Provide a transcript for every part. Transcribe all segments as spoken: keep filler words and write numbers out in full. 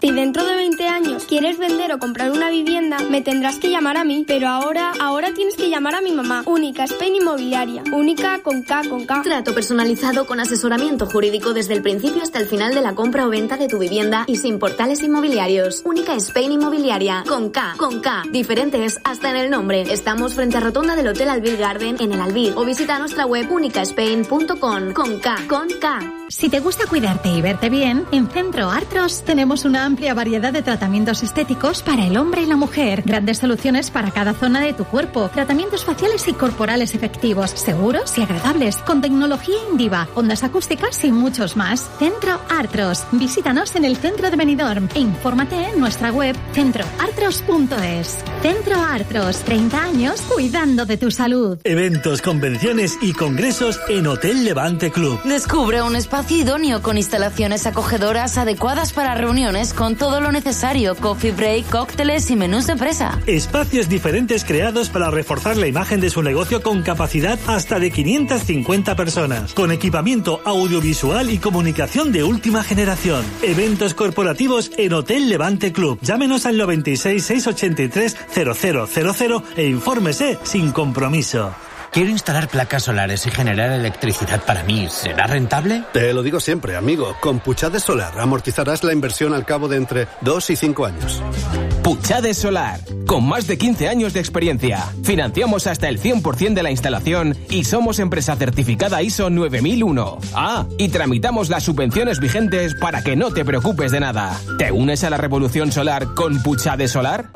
Si dentro de veinte años quieres vender o comprar una vivienda, me tendrás que llamar a mí. Pero ahora, ahora tienes que llamar a mi mamá. Única Spain Inmobiliaria. Única con K, con K. Trato personalizado con asesoramiento jurídico desde el principio hasta el final de la compra o venta de tu vivienda y sin portales inmobiliarios. Única Spain Inmobiliaria. Con K, con K. Diferentes hasta en el nombre. Estamos frente a rotonda del Hotel Albir Garden en el Albir. O visita nuestra web única spain punto com. Con K, con K. Si te gusta cuidarte y verte bien, en Centro Artros tenemos una amplia variedad de tratamientos estéticos para el hombre y la mujer. Grandes soluciones para cada zona de tu cuerpo. Tratamientos faciales y corporales efectivos, seguros y agradables, con tecnología Indiva, ondas acústicas y muchos más. Centro Artros. Visítanos en el centro de Benidorm e infórmate en nuestra web centro artros punto es. Centro Artros, treinta años cuidando de tu salud. Eventos, convenciones y congresos en Hotel Levante Club. Descubre un espacio idóneo con instalaciones acogedoras adecuadas para reuniones con todo lo necesario, coffee break, cócteles y menús de presa. Espacios diferentes creados para reforzar la imagen de su negocio con capacidad hasta de quinientas cincuenta personas, con equipamiento audiovisual y comunicación de última generación. Eventos corporativos en Hotel Levante Club. Llámenos al noventa y seis, seiscientos ochenta y tres, cero cero cero cero e infórmese sin compromiso. Quiero instalar placas solares y generar electricidad para mí. ¿Será rentable? Te lo digo siempre, amigo. Con Puchades Solar amortizarás la inversión al cabo de entre dos y cinco años. Puchades Solar, con más de quince años de experiencia. Financiamos hasta el cien por ciento de la instalación y somos empresa certificada I S O nueve mil uno. Ah, y tramitamos las subvenciones vigentes para que no te preocupes de nada. ¿Te unes a la revolución solar con Puchades Solar?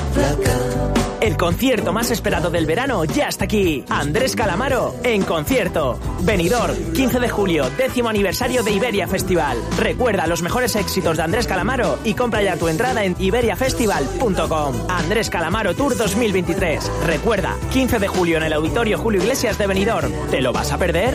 El concierto más esperado del verano ya está aquí. Andrés Calamaro en concierto. Benidorm, quince de julio, décimo aniversario de Iberia Festival. Recuerda los mejores éxitos de Andrés Calamaro y compra ya tu entrada en iberia festival punto com. Andrés Calamaro Tour dos mil veintitrés. Recuerda, quince de julio en el Auditorio Julio Iglesias de Benidorm. ¿Te lo vas a perder?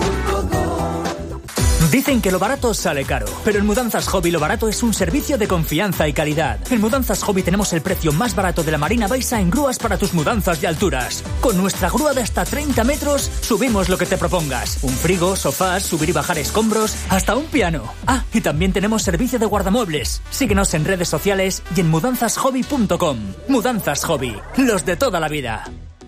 Dicen que lo barato sale caro, pero en Mudanzas Hobby lo barato es un servicio de confianza y calidad. En Mudanzas Hobby tenemos el precio más barato de la Marina Baixa en grúas para tus mudanzas de alturas. Con nuestra grúa de hasta treinta metros, subimos lo que te propongas. Un frigo, sofás, subir y bajar escombros, hasta un piano. Ah, y también tenemos servicio de guardamuebles. Síguenos en redes sociales y en mudanzas hobby punto com. Mudanzas Hobby, los de toda la vida.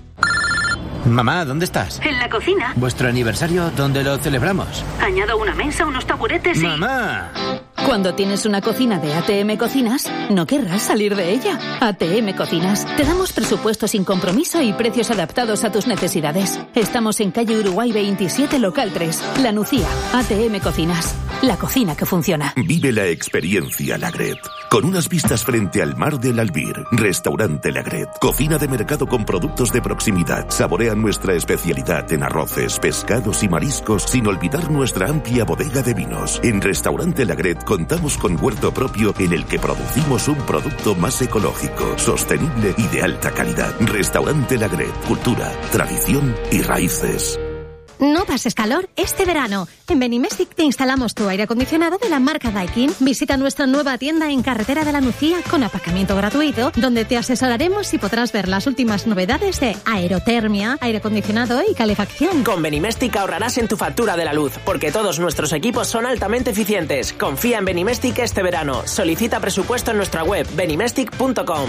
Mamá, ¿dónde estás? En la cocina. ¿Vuestro aniversario dónde lo celebramos? Añado una mesa, unos taburetes y... ¡Mamá! Cuando tienes una cocina de A T M Cocinas, no querrás salir de ella. A T M Cocinas. Te damos presupuesto sin compromiso y precios adaptados a tus necesidades. Estamos en calle Uruguay veintisiete, local tres. La Nucía. A T M Cocinas. La cocina que funciona. Vive la experiencia Lagret. Con unas vistas frente al mar del Albir. Restaurante Lagret. Cocina de mercado con productos de proximidad. Saborea nuestra especialidad en arroces, pescados y mariscos, sin olvidar nuestra amplia bodega de vinos. En Restaurante Lagret contamos con huerto propio en el que producimos un producto más ecológico, sostenible y de alta calidad. Restaurante Lagret. Cultura, tradición y raíces. No pases calor este verano. En Benimestic te instalamos tu aire acondicionado de la marca Daikin. Visita nuestra nueva tienda en Carretera de la Nucía con aparcamiento gratuito, donde te asesoraremos y podrás ver las últimas novedades de aerotermia, aire acondicionado y calefacción. Con Benimestic ahorrarás en tu factura de la luz, porque todos nuestros equipos son altamente eficientes. Confía en Benimestic este verano. Solicita presupuesto en nuestra web benimestic punto com.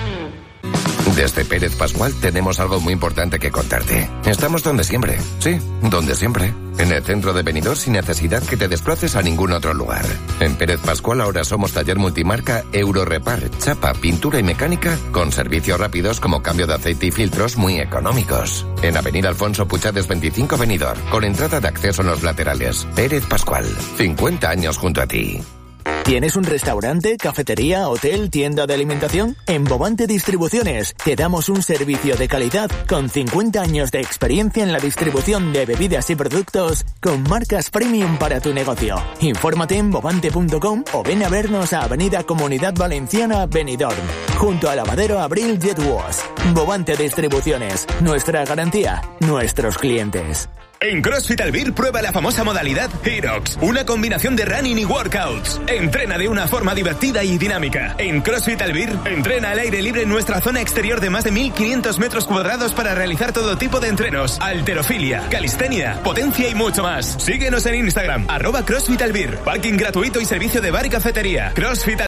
Desde Pérez Pascual tenemos algo muy importante que contarte. Estamos donde siempre, sí, donde siempre. En el centro de Benidorm sin necesidad que te desplaces a ningún otro lugar. En Pérez Pascual ahora somos taller multimarca Eurorepar, chapa, pintura y mecánica con servicios rápidos como cambio de aceite y filtros muy económicos. En Avenida Alfonso Puchades veinticinco Benidorm, con entrada de acceso en los laterales. Pérez Pascual, cincuenta años junto a ti. ¿Tienes un restaurante, cafetería, hotel, tienda de alimentación? En Bovante Distribuciones te damos un servicio de calidad con cincuenta años de experiencia en la distribución de bebidas y productos con marcas premium para tu negocio. Infórmate en bovante punto com o ven a vernos a Avenida Comunidad Valenciana, Benidorm, junto al lavadero Abril Jet Wash. Bovante Distribuciones, nuestra garantía, nuestros clientes. En CrossFit Albir prueba la famosa modalidad HEROX, una combinación de running y workouts. Entrena de una forma divertida y dinámica. En CrossFit Albir, entrena al aire libre en nuestra zona exterior de más de mil quinientos metros cuadrados para realizar todo tipo de entrenos, halterofilia, calistenia, potencia y mucho más. Síguenos en Instagram, arroba CrossFit Albir, parking gratuito y servicio de bar y cafetería. CrossFit